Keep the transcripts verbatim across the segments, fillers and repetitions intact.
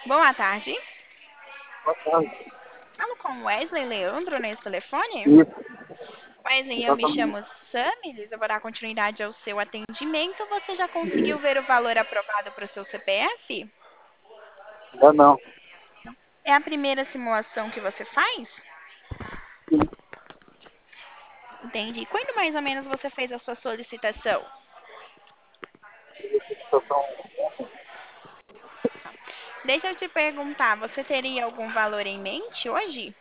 Boa tarde. Boa tarde. Falo com Wesley Leandro nesse telefone. Isso, Wesley, eu me exatamente. chamo Samilis, eu vou dar continuidade ao seu atendimento. Você já conseguiu ver o valor aprovado para o seu C P F? Ainda não. É a primeira simulação que você faz? Sim, Entendi. Quando mais ou menos você fez a sua solicitação? situação Deixa eu te perguntar, você teria algum valor em mente hoje?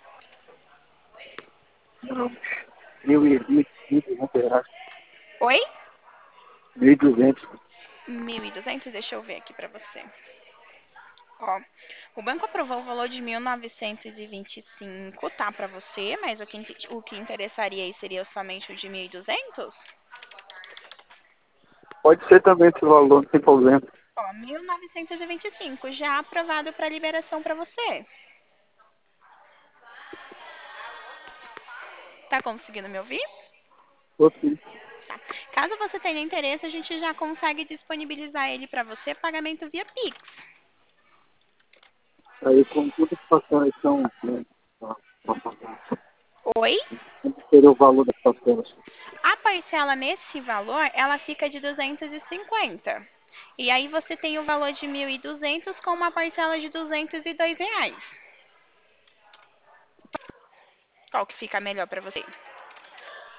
mil e mil e duzentos reais. Oi? Mil e duzentos. Mil e duzentos. Deixa eu ver aqui para você. Ó, o banco aprovou o valor de mil novecentos e vinte e cinco, tá, para você, mas o que, o que interessaria aí seria somente o de mil e duzentos? Pode ser também esse valor, não tem problema. Ó, mil novecentos e vinte e cinco, já aprovado para liberação para você. Tá conseguindo me ouvir? Tô sim. Tá. Caso você tenha interesse, a gente já consegue disponibilizar ele para você, pagamento via Pix. Aí, com todas as parcelas são, né, tá, tá, tá, tá. Oi? Quanto seria o valor das parcelas? A parcela nesse valor, ela fica de duzentos e cinquenta. E aí você tem o valor de mil e duzentos com uma parcela de duzentos e dois reais. Qual que fica melhor para você?